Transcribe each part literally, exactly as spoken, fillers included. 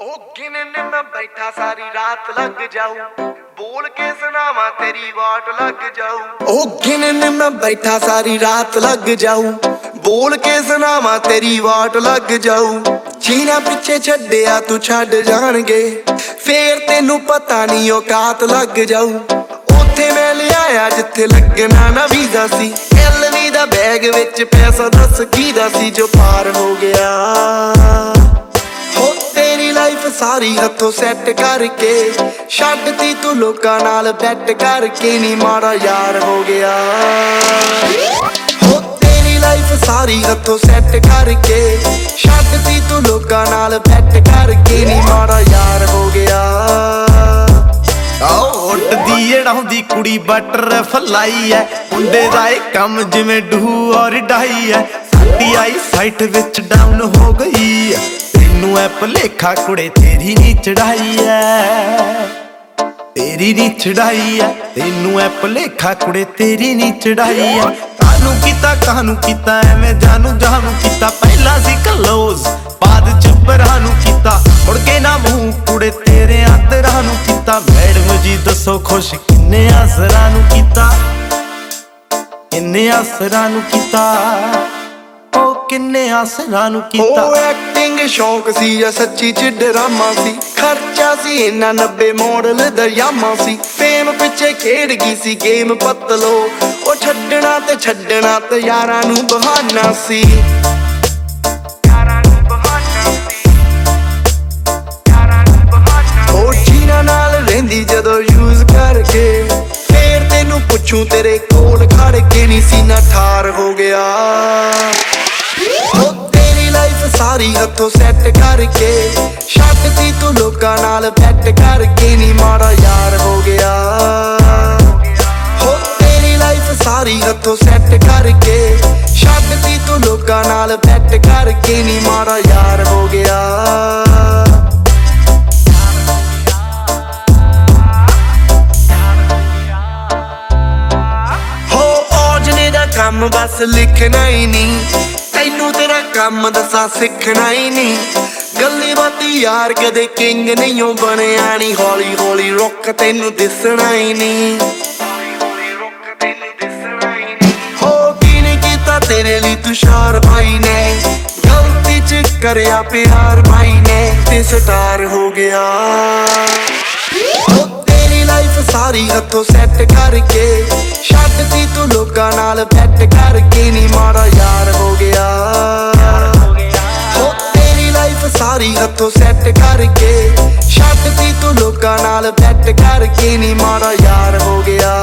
ओ गिनने में बैठा सारी रात लग जाऊं, बोल के सुनावा तेरी वाट लग जाऊं। ओ गिनने में बैठा सारी रात लग जाऊं, बोल के सुनावा तेरी वाट लग जाऊं। जीना पिछे छड्डिया तू छड्ड जाणगे, फेर तेनू पता नहीं औकात लग जाऊं। उत्थे मैं लियाया जिथे लगना ना वीज़ा सी, एलवी दा बैग विच पैसा दस कीदा सी जो पार हो गया। हो तेरी लाइफ सारी हथों सैट करके छड्डती तू लोकां नाल बैट करके, नी माड़ा यार हो गया। हो तेरी लाइफ सारी हथों सैट करके छड्डती तू लोकां नाल बैट करके, नी माड़ा यार हो गया। ਉੱਡਦੀ ਏੜਾਉਂਦੀ ਕੁੜੀ ਬਟਰ ਫਲਾਈ ਐ, ਮੁੰਡੇ ਦਾ ਏ ਕੰਮ ਜਿਵੇਂ ਡੂ ਔਰ ਡਾਈ ਐ। ਸਾਡੀ ਆਈ ਸਾਈਟ ਵਿੱਚ ਡਾਊਨ ਹੋ ਗਈ ਐ, ਤੈਨੂੰ ਐ ਭੁਲੇਖਾ ਕੁੜੇ ਤੇਰੀ ਨੀ ਚੜਾਈ ਐ, ਤੇਰੀ ਨੀ ਚੜਾਈ ਐ। ਤੈਨੂੰ ਐ ਭੁਲੇਖਾ ਕੁੜੇ ਤੇਰੀ ਨੀ ਚੜਾਈ ਐ। ਕਾਹਨੂੰ ਕੀਤਾ ਕਾਹਨੂੰ ਕੀਤਾ ਐਵੇਂ ਜਾਨੂ ਜਾਨੂ ਕੀਤਾ, ਪਹਿਲਾਂ ਸੀ ਕਲੋਜ਼ ਬਾਅਦ ਚ ਪਰਾਂ ਨੂੰ ਕੀਤਾ। ਮੁੜ ਕੇ ਨਾ ਮੂੰਹ ਕੁੜੇ ਤੇਰੇ ਆਦਰਾਂ ਨੂੰ ਕੀਤਾ। ਮੈਡਮ ਜੀ ਦੱਸੋ ਖੁਸ਼ ਕਿੰਨੇ ਆਸਰਾਂ ਨੂੰ ਕੀਤਾ, ਕਿੰਨੇ ਆਸਰਾਂ ਨੂੰ ਕੀਤਾ, ਉਹ ਕਿੰਨੇ ਆਸਰਾਂ ਨੂੰ ਕੀਤਾ। ਉਹ ਐਕਟਿੰਗ ਸ਼ੌਂਕ ਸੀ ਜਾਂ ਸੱਚੀ ਚ ਡਰਾਮਾ ਸੀ, ਖਰਚਾ ਸੀ ਇੰਨਾ ਨੱਬੇ ਮਾਡਲ ਦਾ ਯਾਮਾ ਸੀ। ਫੇਮ ਪਿੱਛੇ ਖੇਡ ਗਈ ਸੀ ਗੇਮ ਪਤਲੋ, ਉਹ ਛੱਡਣਾ ਤੇ ਛੱਡਣਾ ਤੇ ਯਾਰਾਂ ਨੂੰ ਬਹਾਨਾ ਸੀ। ਨਾਲ ਰਹਿੰਦੀ ਜਦੋਂ ਯੂਜ਼ ਕਰਕੇ, ਫੇਰ ਤੈਨੂੰ ਪੁੱਛੂ ਤੇਰੇ ਕੋਲ ਖੜ ਕੇ, ਨੀ ਸੀਨਾ ਠਾਰ ਹੋ ਗਿਆ। ਹੋ ਤੇਰੀ ਲਾਈਫ ਸਾਰੀ ਹੱਥੋਂ ਸੈੱਟ ਕਰਕੇ ਛੱਡਤੀ ਤੂੰ ਲੋਕਾਂ ਨਾਲ ਬੈਟ ਕਰਕੇ, ਨੀ ਮਾੜਾ ਯਾਰ ਹੋ ਗਿਆ। ਹੋ ਤੇਰੀ ਲਾਈਫ ਸਾਰੀ ਹੱਥੋਂ ਸੈੱਟ ਕਰਕੇ ਛੱਡਤੀ ਤੂੰ ਲੋਕਾਂ ਨਾਲ ਬੈਟ ਕਰਕੇ, ਨੀ ਮਾੜਾ ਯਾਰ ਹੋ ਗਿਆ। ਕੰਮ ਬਸ ਲਿਖਣਾ ਹੀ ਨਹੀਂ, ਤੈਨੂੰ ਤੇਰਾ ਕੰਮ ਦੱਸਾਂ ਸਿੱਖਣਾ ਹੀ ਨਹੀਂ। ਗੱਲੀ ਬਾਤੀ ਯਾਰ ਕਦੇ ਕਿੰਗ ਨਹੀਂ ਓ ਬਣਿਆ ਨੀ, ਹੌਲੀ ਹੌਲੀ ਰੁੱਖ ਤੈਨੂੰ ਦਿਸਣਾ ਹੀ ਨਹੀਂ। ਹੋ ਕੀ ਨੀ ਕੀਤਾ ਤੇਰੇ ਲਈ ਤੁਸ਼ਾਰ ਭਾਈ ਨੇ, ਗਲਤੀ ਚ ਕਰਿਆ ਪਿਆਰ ਭਾਈ ਨੇ ਤੇ ਸਟਾਰ ਹੋ ਗਿਆ। ਲਾਈਫ ਸਾਰੀ ਹੱਥੋਂ ਸੈੱਟ ਕਰਕੇ ਛੱਡਤੀ ਤੂੰ ਲੋਕਾਂ ਨਾਲ ਬੈਟ ਕਰਕੇ, ਨੀ ਮਾੜਾ ਯਾਰ ਹੋ ਗਿਆ। ਹੋ ਤੇਰੀ ਲਾਈਫ ਸਾਰੀ ਹੱਥੋਂ ਸੈੱਟ ਕਰਕੇ ਛੱਡਤੀ ਤੂੰ ਲੋਕਾਂ ਨਾਲ ਬੈਟ ਕਰਕੇ, ਨੀ ਮਾੜਾ ਯਾਰ ਹੋ ਗਿਆ।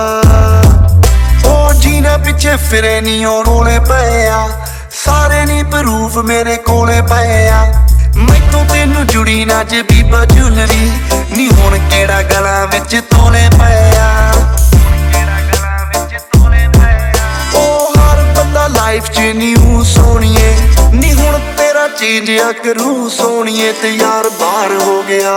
ਉਹ ਜੀਨਾ ਪਿੱਛੇ ਫਿਰੇ ਨੀ ਉਹ ਰੋਲੇ ਪਏ ਆ, ਸਾਰੇ ਨੀ ਪ੍ਰੂਫ ਮੇਰੇ ਕੋਲੇ ਪਏ ਆ। ਮੈਥੋਂ ਤੈਨੂੰ ਜੁੜੀ ਨਾ ਜੇ ਬੀਬਾ ਜੁਲਰੀ, ਨੀ ਹੁਣ ਕਿਹੜਾ ਗਲਾਂ ਵਿੱਚ ਤੋਲੇ ਪਏ ਆ। ਉਹ ਹਰ ਬੰਦਾ ਲਾਈਫ ਚ ਨਿਊ ਸੋਣੀਏ, ਨੀ ਹੁਣ ਤੇਰਾ ਚੇਂਜ ਆ ਕਰੂ ਸੋਣੀਏ ਤੇ ਯਾਰ ਬਾਹਰ ਹੋ ਗਿਆ।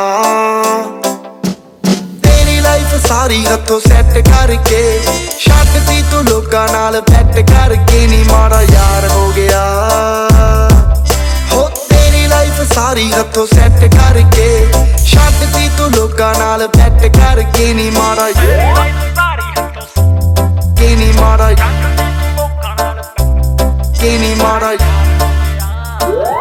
ਤੇਰੀ ਲਾਈਫ ਸਾਰੀ ਹੱਥੋਂ ਸੈੱਟ ਕਰਕੇ ਛੱਡਤੀ ਤੂੰ ਲੋਕਾਂ ਨਾਲ ਬੈਟ ਕਰਕੇ, ਨੀ ਮਾੜਾ ਯਾਰ ਹੋ ਗਿਆ। ਸਾਰੀ ਹੱਥੋਂ ਸੈੱਟ ਕਰਕੇ ਛੱਡਤੀ ਤੂੰ ਲੋਕਾਂ ਨਾਲ ਬੈਟ ਕਰਕੇ, ਨੀ ਮਾੜਾ ਕਿ ਨੀ ਮਾੜਾ ਕਿ ਨੀ ਮਾੜਾ।